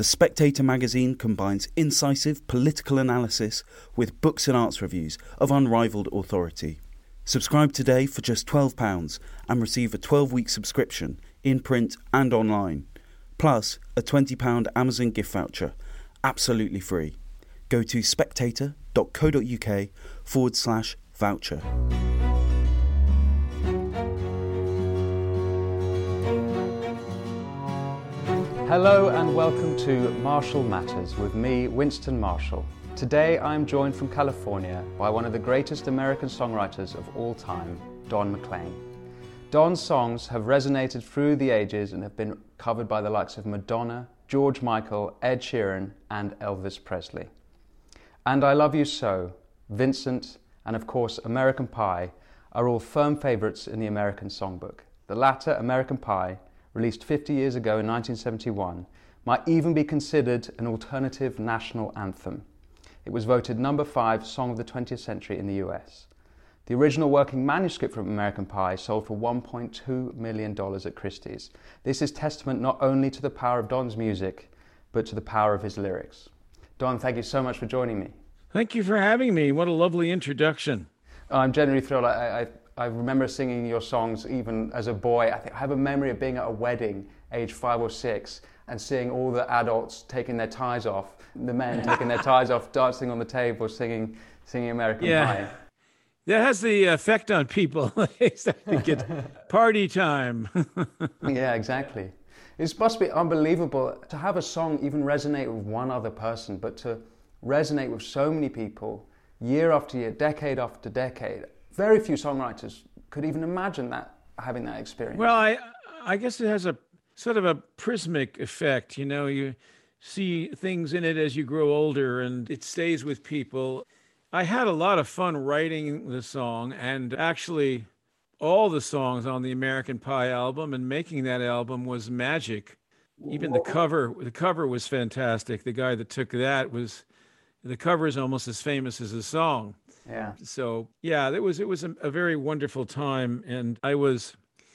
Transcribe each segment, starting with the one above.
The Spectator magazine combines incisive political analysis with books and arts reviews of unrivalled authority. Subscribe today for just £12 and receive a 12-week subscription in print and online, plus a £20 Amazon gift voucher, absolutely free. Go to spectator.co.uk/voucher. Hello and welcome to Marshall Matters with me, Winston Marshall. Today I'm joined from California by one of the greatest American songwriters of all time, Don McLean. Don's songs have resonated through the ages and have been covered by the likes of Madonna, George Michael, Ed Sheeran and Elvis Presley. And I Love You So, Vincent and of course American Pie are all firm favourites in the American songbook. The latter, American Pie, released 50 years ago in 1971, might even be considered an alternative national anthem. It was voted number 5 Song of the 20th Century in the US. The original working manuscript from American Pie sold for $1.2 million at Christie's. This is testament not only to the power of Don's music, but to the power of his lyrics. Don, thank you so much for joining me. Thank you for having me. What a lovely introduction. I'm genuinely thrilled. I remember singing your songs even as a boy. I have a memory of being at a wedding, age 5 or 6, and seeing all the adults taking their ties off, the men taking their ties off, dancing on the table, singing American Pie. That has the effect on people. They think it's party time. Yeah, exactly. It must be unbelievable to have a song even resonate with one other person, but to resonate with so many people year after year, decade after decade. Very few songwriters could even imagine that, having that experience. Well, I guess it has a sort of a prismatic effect. You know, you see things in it as you grow older and it stays with people. I had a lot of fun writing the song, and actually all the songs on the American Pie album and making that album was magic. Even the cover was fantastic. The guy that took that the cover is almost as famous as the song. Yeah. So yeah, it was a very wonderful time, and I was,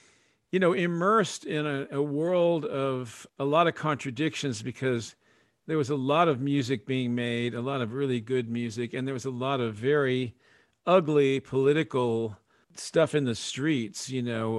immersed in a world of a lot of contradictions, because there was a lot of music being made, a lot of really good music, and there was a lot of very ugly political stuff in the streets.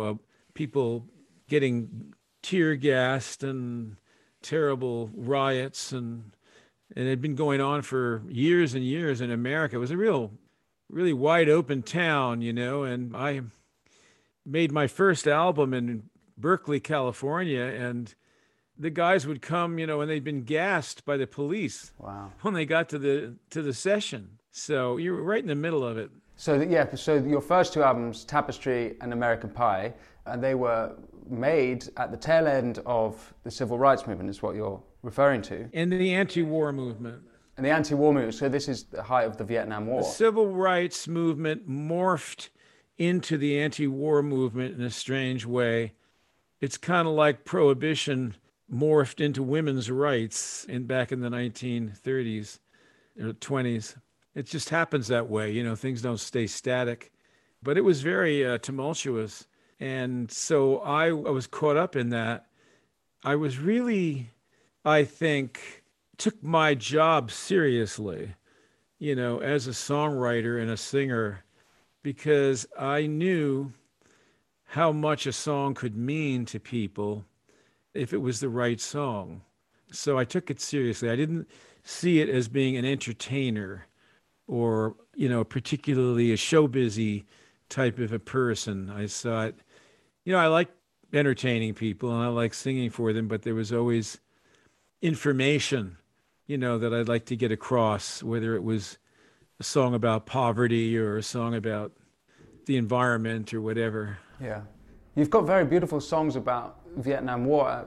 People getting tear gassed and terrible riots, and it had been going on for years and years in America. It was a really wide open town, and I made my first album in Berkeley, California, and the guys would come, and they'd been gassed by the police. Wow. When they got to the session. So you were right in the middle of it. So your first 2 albums, Tapestry and American Pie, and they were made at the tail end of the civil rights movement, is what you're referring to. And the anti-war movement. And the anti-war movement, so this is the height of the Vietnam War. The civil rights movement morphed into the anti-war movement in a strange way. It's kind of like Prohibition morphed into women's rights back in the 1930s or 20s. It just happens that way, things don't stay static. But it was very tumultuous. And so I was caught up in that. I was really, I think, took my job seriously, as a songwriter and a singer, because I knew how much a song could mean to people if it was the right song. So I took it seriously. I didn't see it as being an entertainer or, particularly a showbizy type of a person. I saw it, I like entertaining people and I like singing for them, but there was always information that I'd like to get across, whether it was a song about poverty or a song about the environment or whatever. Yeah. You've got very beautiful songs about Vietnam War,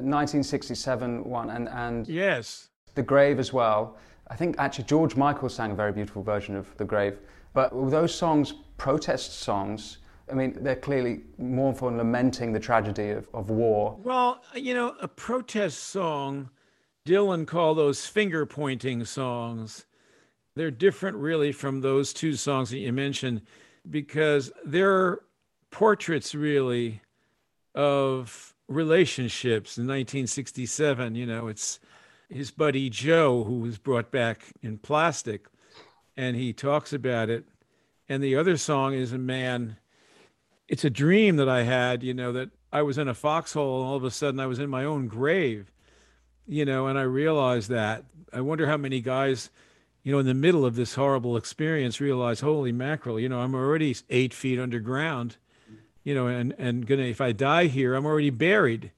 1967 one, and yes, The Grave as well. I think actually George Michael sang a very beautiful version of The Grave. But those songs, protest songs, I mean, they're clearly mournful and lamenting the tragedy of war. Well, a protest song, Dylan called those finger-pointing songs. They're different, really, from those 2 songs that you mentioned, because they're portraits, really, of relationships. In 1967, it's his buddy Joe, who was brought back in plastic, and he talks about it. And the other song is a man. It's a dream that I had, that I was in a foxhole and all of a sudden I was in my own grave, and I realized that. I wonder how many guys, in the middle of this horrible experience realize, holy mackerel, I'm already 8 feet underground, and gonna, if I die here, I'm already buried,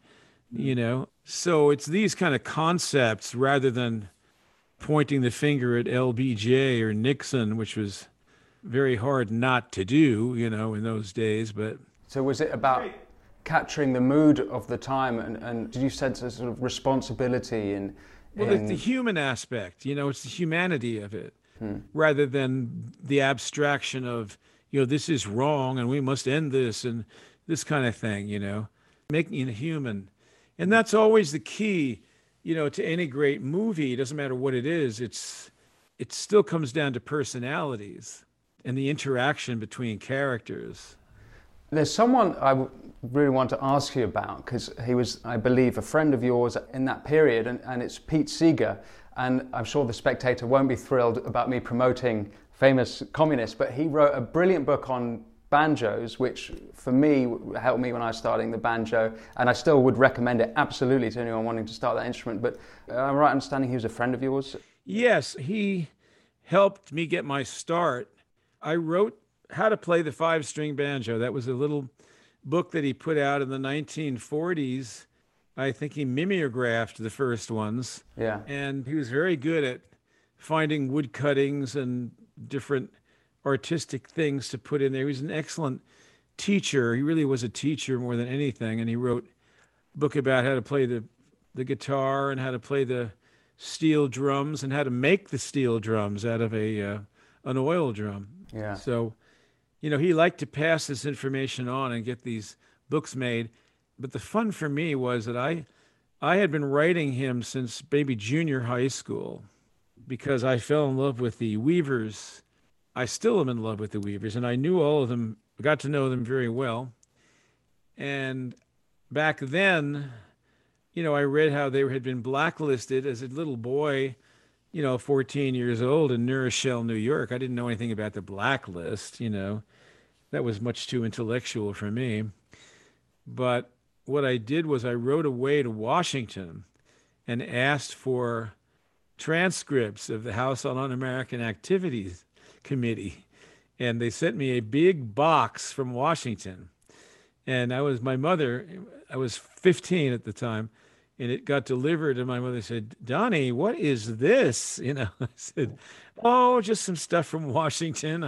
So it's these kind of concepts rather than pointing the finger at LBJ or Nixon, which was very hard not to do, in those days. But so was it about capturing the mood of the time, and did you sense a sort of responsibility in? Well, it's the human aspect, it's the humanity of it, rather than the abstraction of, this is wrong and we must end this and this kind of thing, making it human. And that's always the key, to any great movie. It doesn't matter what it is. It still comes down to personalities and the interaction between characters. There's someone I really want to ask you about, because he was, I believe, a friend of yours in that period, and it's Pete Seeger. And I'm sure the Spectator won't be thrilled about me promoting famous communists, but he wrote a brilliant book on banjos, which for me helped me when I was starting the banjo, and I still would recommend it absolutely to anyone wanting to start that instrument. But am I right understanding he was a friend of yours? Yes, he helped me get my start. I wrote How to Play the Five-String Banjo. That was a little book that he put out in the 1940s. I think he mimeographed the first ones. Yeah. And he was very good at finding wood cuttings and different artistic things to put in there. He was an excellent teacher. He really was a teacher more than anything. And he wrote a book about how to play the guitar and how to play the steel drums and how to make the steel drums out of an oil drum. Yeah. So, he liked to pass this information on and get these books made. But the fun for me was that I had been writing him since maybe junior high school, because I fell in love with the Weavers. I still am in love with the Weavers, and I knew all of them, got to know them very well. And back then, I read how they had been blacklisted as a little boy, 14 years old in New Rochelle, New York. I didn't know anything about the blacklist, That was much too intellectual for me. But what I did was I wrote away to Washington and asked for transcripts of the House on Un-American Activities Committee. And they sent me a big box from Washington. And my mother, I was 15 at the time, and it got delivered, and my mother said, "Donnie, what is this?" I said, "Oh, just some stuff from Washington.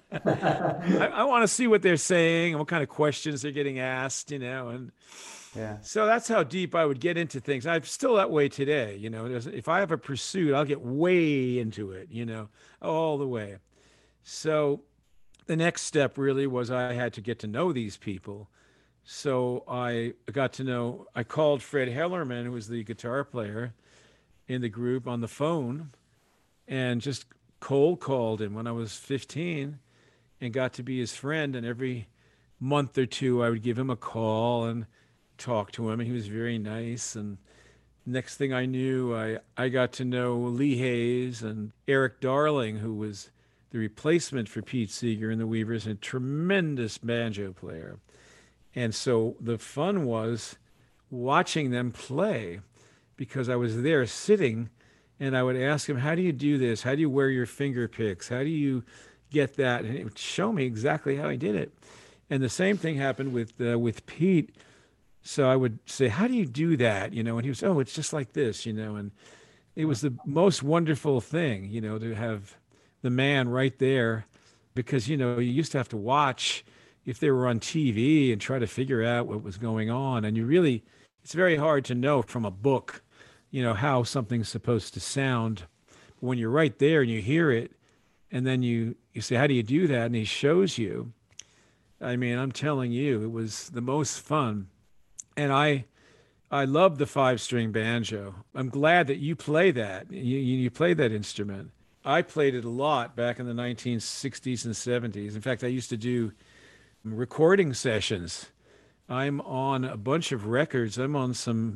I want to see what they're saying and what kind of questions they're getting asked, and yeah. So that's how deep I would get into things. I'm still that way today, If I have a pursuit, I'll get way into it, all the way. So the next step really was I had to get to know these people. So I called Fred Hellerman, who was the guitar player in the group, on the phone, and just cold called him when I was 15 and got to be his friend. And every month or two, I would give him a call and talk to him, and he was very nice. And next thing I knew, I got to know Lee Hayes and Eric Darling, who was the replacement for Pete Seeger in the Weavers, a tremendous banjo player. And so the fun was watching them play, because I was there sitting and I would ask him, "How do you do this? How do you wear your finger picks? How do you get that?" And it would show me exactly how he did it. And the same thing happened with Pete. So I would say, "How do you do that?" And he was, "Oh, it's just like this," and it was the most wonderful thing, to have the man right there, because, you used to have to watch if they were on TV and try to figure out what was going on. And it's very hard to know from a book, how something's supposed to sound. But when you're right there and you hear it, and then you say, "How do you do that?" And he shows you. I mean, I'm telling you, it was the most fun. And I love the five-string banjo. I'm glad that you play that. You play that instrument. I played it a lot back in the 1960s and 70s. In fact, I used to do recording sessions. I'm on a bunch of records. I'm on some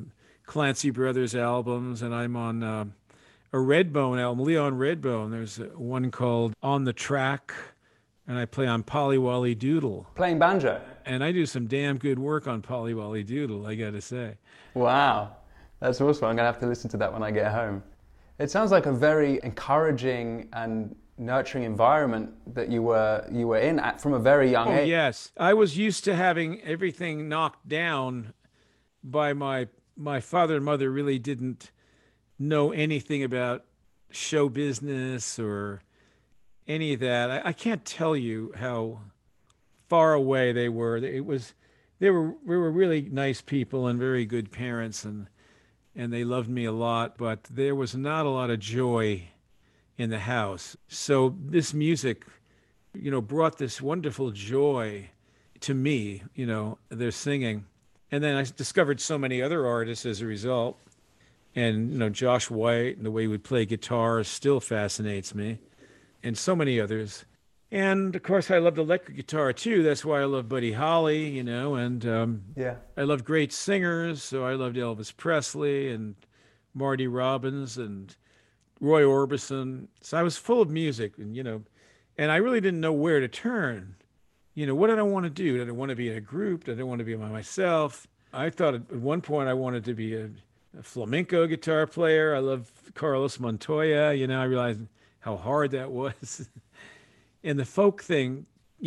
Clancy Brothers albums, and I'm on a Redbone album, Leon Redbone. There's one called On the Track, and I play on Polly Wolly Doodle. Playing banjo? And I do some damn good work on Polly Wolly Doodle, I got to say. Wow, that's awesome. I'm going to have to listen to that when I get home. It sounds like a very encouraging and nurturing environment that you were in from a very young age. Yes. I was used to having everything knocked down by my father and mother. Really didn't know anything about show business or any of that. I can't tell you how far away they were. They were really nice people and very good parents, and they loved me a lot, but there was not a lot of joy in the house. So this music, brought this wonderful joy to me, their singing. And then I discovered so many other artists as a result. And, Josh White and the way he would play guitar still fascinates me, and so many others. And of course, I loved electric guitar too. That's why I love Buddy Holly, and I loved great singers. So I loved Elvis Presley and Marty Robbins and Roy Orbison. So I was full of music, and I really didn't know where to turn. What did I want to do? Did I want to be in a group? Did I want to be by myself? I thought at one point I wanted to be a flamenco guitar player. I loved Carlos Montoya. I realized how hard that was. And the folk thing,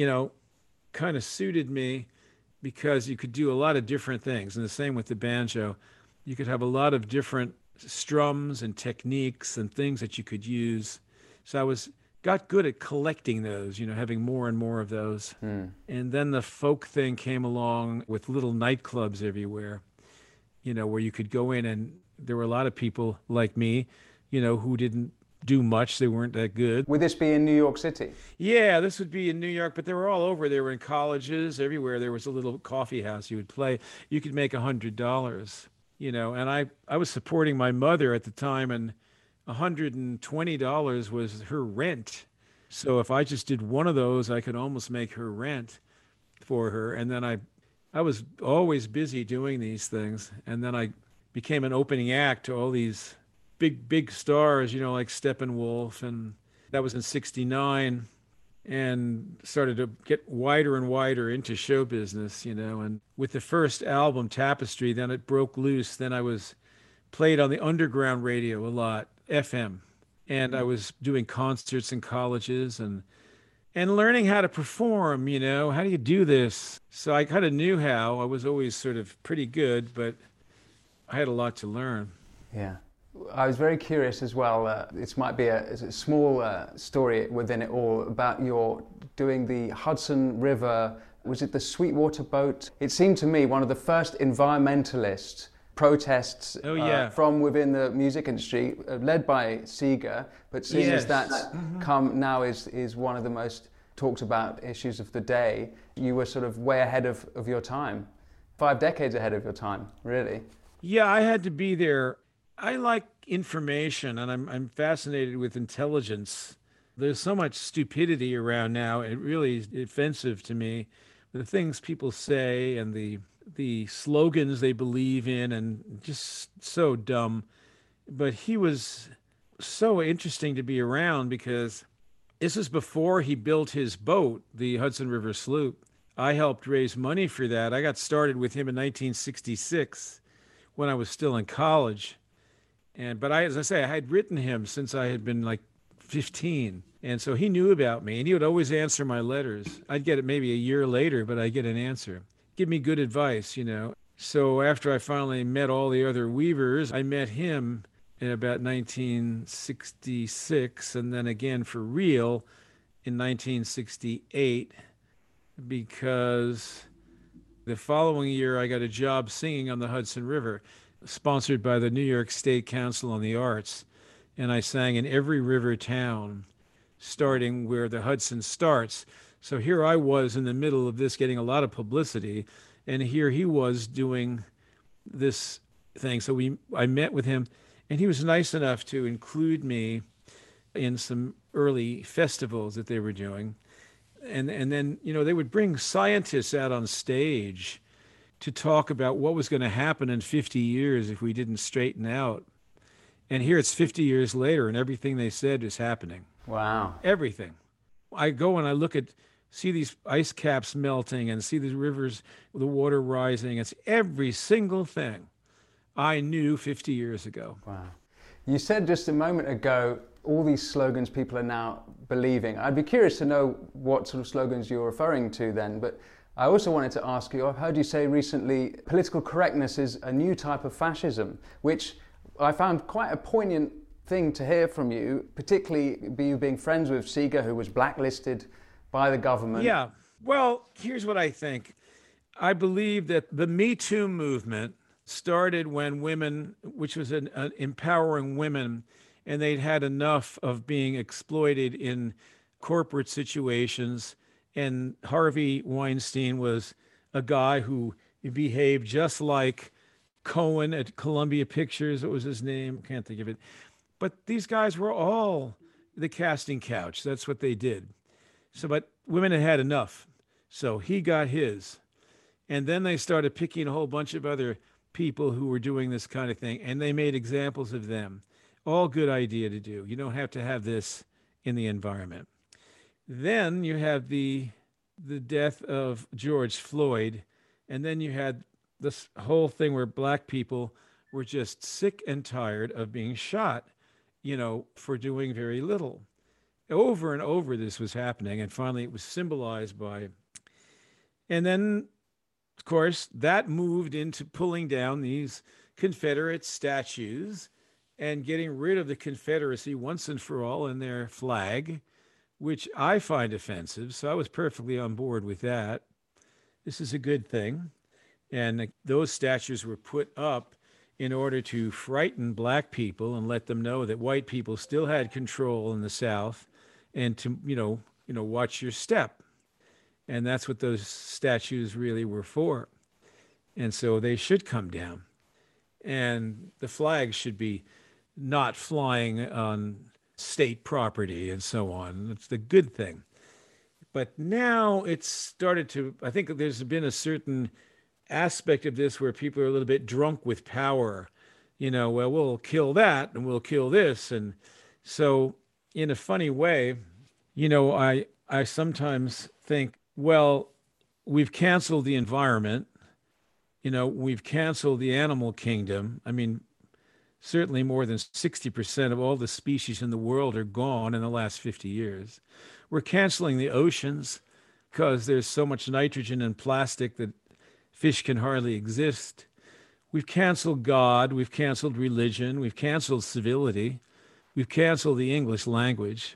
kind of suited me because you could do a lot of different things. And the same with the banjo. You could have a lot of different strums and techniques and things that you could use. So I got good at collecting those, having more and more of those. And then the folk thing came along with little nightclubs everywhere, where you could go in, and there were a lot of people like me, who didn't do much. They weren't that good. Would this be in New York City? Yeah, this would be in New York, but they were all over. They were in colleges, everywhere. There was a little coffee house you would play. You could make $100, and I was supporting my mother at the time, and $120 was her rent. So if I just did one of those, I could almost make her rent for her. And then I was always busy doing these things. And then I became an opening act to all these big stars, like Steppenwolf, and that was in '69, and started to get wider and wider into show business, and with the first album, Tapestry, then it broke loose. Then I was played on the underground radio a lot, FM, and I was doing concerts in colleges and learning how to perform, how do you do this? So I kind of knew how. I was always sort of pretty good, but I had a lot to learn. Yeah. I was very curious as well. This might be a small story within it all about your doing the Hudson River. Was it the Sweetwater boat? It seemed to me one of the first environmentalist protests from within the music industry, led by Seeger. But seeing as that's come now is one of the most talked about issues of the day, you were sort of way ahead of your time. 5 decades ahead of your time, really. Yeah, I had to be there. I like information, and I'm fascinated with intelligence. There's so much stupidity around now. It really is offensive to me. The things people say and the slogans they believe in, and just so dumb. But he was so interesting to be around because this was before he built his boat, the Hudson River Sloop. I helped raise money for that. I got started with him in 1966 when I was still in college. But as I say, I had written him since I had been like 15. And so he knew about me, and he would always answer my letters. I'd get it maybe a year later, but I'd get an answer. Give me good advice, So after I finally met all the other weavers, I met him in about 1966, and then again for real in 1968, because the following year I got a job singing on the Hudson River, sponsored by the New York State Council on the Arts. And I sang in every river town, starting where the Hudson starts. So here I was in the middle of this, getting a lot of publicity, and here he was doing this thing. So I met with him, and he was nice enough to include me in some early festivals that they were doing. And then, they would bring scientists out on stage to talk about what was going to happen in 50 years if we didn't straighten out. And here it's 50 years later, and everything they said is happening. Wow. Everything. I go and I see these ice caps melting and see the rivers, the water rising. It's every single thing I knew 50 years ago. Wow. You said just a moment ago, all these slogans people are now believing. I'd be curious to know what sort of slogans you're referring to then, but I also wanted to ask you, I've heard you say recently, political correctness is a new type of fascism, which I found quite a poignant thing to hear from you, particularly you being friends with Seeger, who was blacklisted by the government. Yeah. Well, here's what I think. I believe that the Me Too movement started when women, which was an empowering women, and they'd had enough of being exploited in corporate situations. And Harvey Weinstein was a guy who behaved just like Cohen at Columbia Pictures. What was his name? Can't think of it. But these guys were all the casting couch. That's what they did. So, but women had had enough. So he got his. And then they started picking a whole bunch of other people who were doing this kind of thing, and they made examples of them. All good idea to do. You don't have to have this in the environment. Then you have the death of George Floyd, and then you had this whole thing where black people were just sick and tired of being shot, for doing very little. Over and over this was happening, and finally it was symbolized by, and then, of course, that moved into pulling down these Confederate statues and getting rid of the Confederacy once and for all in their flag, which I find offensive. So I was perfectly on board with that. This is a good thing. And those statues were put up in order to frighten black people and let them know that white people still had control in the South, and to, watch your step. And that's what those statues really were for. And so they should come down. And the flag should be not flying on state property and so on. It's the good thing. But now it's started to, I think there's been a certain aspect of this where people are a little bit drunk with power. Well, we'll kill that and we'll kill this. And so in a funny way, I sometimes think, well, we've canceled the environment. We've canceled the animal kingdom. I mean, certainly more than 60% of all the species in the world are gone in the last 50 years. We're canceling the oceans because there's so much nitrogen in plastic that fish can hardly exist. We've canceled God. We've canceled religion. We've canceled civility. We've canceled the English language.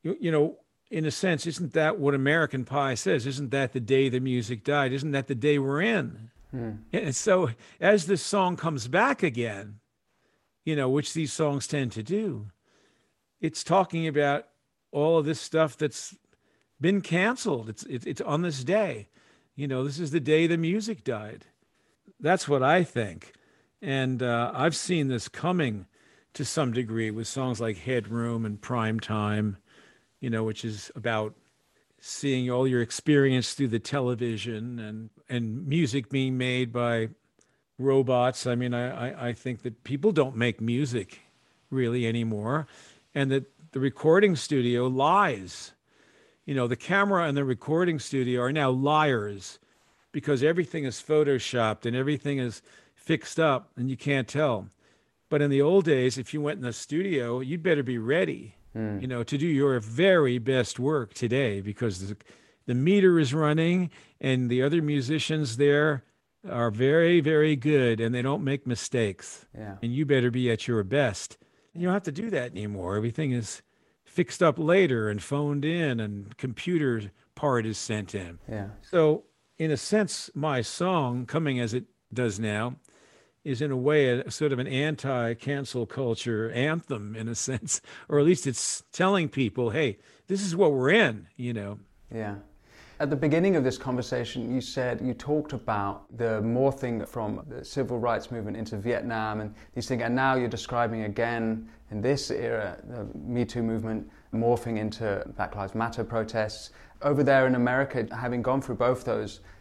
In a sense, isn't that what American Pie says? Isn't that the day the music died? Isn't that the day we're in? And so as this song comes back again, which these songs tend to do, it's talking about all of this stuff that's been canceled. It's on this day. This is the day the music died. That's what I think. And I've seen this coming to some degree with songs like Headroom and Prime Time, which is about seeing all your experience through the television and music being made by robots. I mean, I think that people don't make music really anymore, and that the recording studio lies. The camera and the recording studio are now liars because everything is photoshopped and everything is fixed up and you can't tell. But in the old days, if you went in the studio, you'd better be ready, to do your very best work today, because the meter is running and the other musicians there are very, very good and they don't make mistakes. Yeah. And you better be at your best. And you don't have to do that anymore. Everything is fixed up later and phoned in and computer part is sent in. Yeah. So in a sense, my song, coming as it does now, is in a way a sort of an anti-cancel culture anthem in a sense, or at least it's telling people, hey, this is what we're in, Yeah. At the beginning of this conversation, you talked about the morphing from the civil rights movement into Vietnam and these things, and now you're describing again in this era, the Me Too movement morphing into Black Lives Matter protests. Over there in America, having gone through both those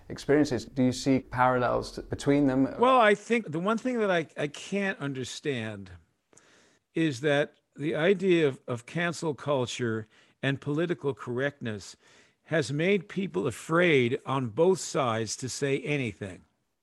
experiences. Do you see parallels between them? Well, I think the one thing that I can't understand is that the idea of cancel culture and political correctness has made people afraid on both sides to say anything.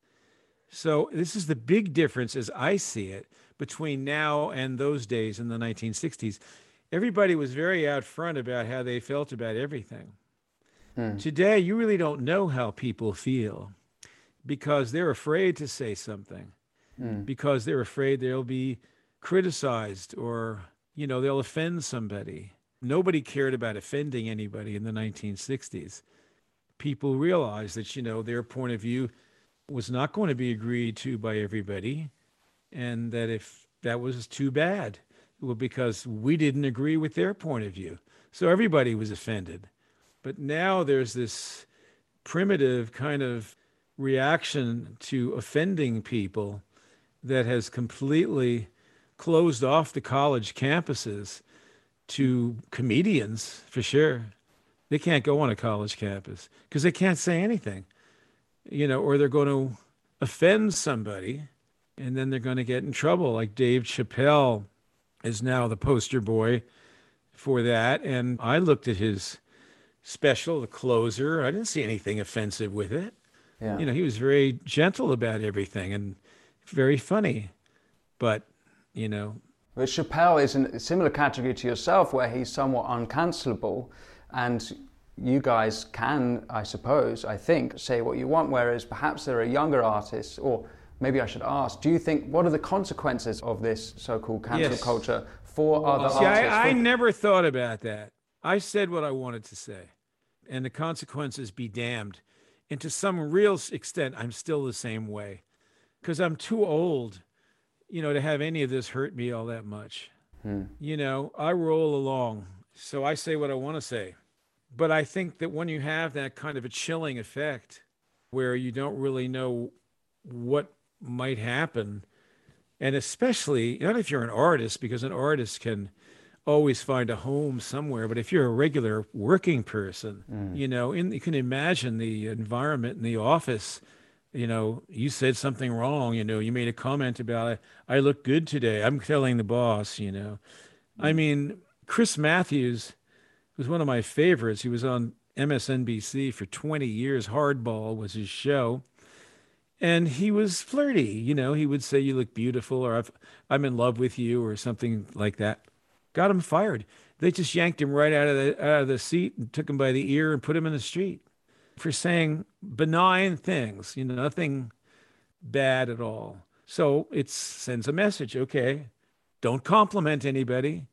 So this is the big difference, as I see it, between now and those days in the 1960s. Everybody was very out front about how they felt about everything. Today, you really don't know how people feel because they're afraid to say something, because they're afraid they'll be criticized or, they'll offend somebody. Nobody cared about offending anybody in the 1960s. People realized that, their point of view was not going to be agreed to by everybody, and that if that was too bad, well, because we didn't agree with their point of view. So everybody was offended. But now there's this primitive kind of reaction to offending people that has completely closed off the college campuses to comedians, for sure. They can't go on a college campus because they can't say anything, or they're going to offend somebody and then they're going to get in trouble. Like Dave Chappelle is now the poster boy for that. And I looked at his special, The Closer. I didn't see anything offensive with it. Yeah. He was very gentle about everything and very funny. But, But Chappelle is in a similar category to yourself, where he's somewhat uncancelable, and you guys can, I suppose, I think, say what you want, whereas perhaps there are younger artists, or maybe I should ask, do you think, what are the consequences of this so-called cancel culture for other artists? I never thought about that. I said what I wanted to say, and the consequences be damned. And to some real extent, I'm still the same way, because I'm too old, to have any of this hurt me all that much. I roll along, so I say what I want to say. But I think that when you have that kind of a chilling effect where you don't really know what might happen, and especially not if you're an artist, because an artist can always find a home somewhere, but if you're a regular working person, you can imagine the environment in the office. You said something wrong, you made a comment about it. I look good today. I'm telling the boss, I mean, Chris Matthews was one of my favorites. He was on MSNBC for 20 years. Hardball was his show. And he was flirty. He would say, you look beautiful, or I'm in love with you, or something like that. Got him fired. They just yanked him right out of the seat and took him by the ear and put him in the street for saying benign things, nothing bad at all. So it sends a message, okay, don't compliment anybody,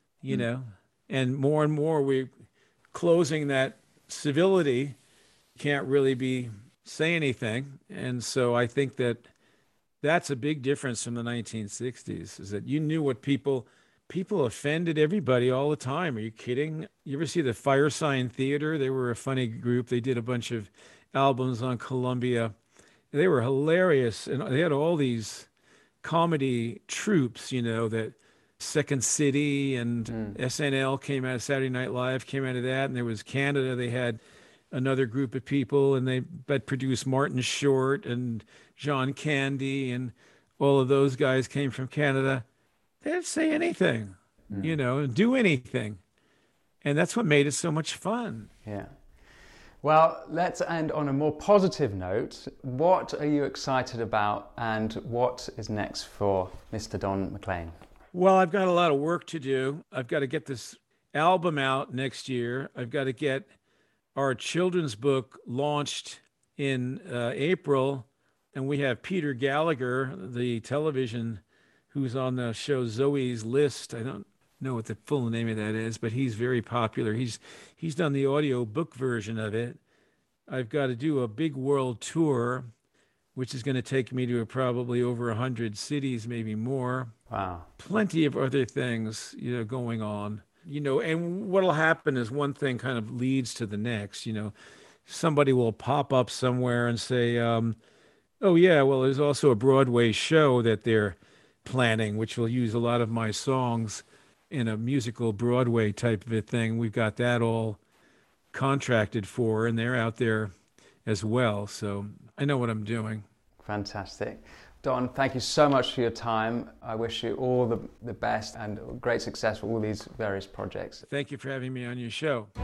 and more we're closing that civility. Can't really say anything. And so I think that's a big difference from the 1960s, is that you knew what people offended everybody all the time. Are you kidding? You ever see the Firesign Theater? They were a funny group. They did a bunch of albums on Columbia. They were hilarious. And they had all these comedy troupes, that Second City and SNL came out, Saturday Night Live came out of that. And there was Canada. They had another group of people, and they produced Martin Short and John Candy, and all of those guys came from Canada. They didn't say anything, do anything. And that's what made it so much fun. Yeah. Well, let's end on a more positive note. What are you excited about, and what is next for Mr. Don McLean? Well, I've got a lot of work to do. I've got to get this album out next year. I've got to get our children's book launched in April. And we have Peter Gallagher, the television, who's on the show Zoe's List. I don't know what the full name of that is, but he's very popular. He's done the audio book version of it. I've got to do a big world tour, which is going to take me to probably over 100 cities, maybe more. Wow. Plenty of other things, going on. And what'll happen is one thing kind of leads to the next. Somebody will pop up somewhere and say, oh yeah, well, there's also a Broadway show that they're planning, which will use a lot of my songs in a musical Broadway type of a thing. We've got that all contracted for, and they're out there as well. So I know what I'm doing. Fantastic. Don, thank you so much for your time. I wish you all the best and great success with all these various projects. Thank you for having me on your show.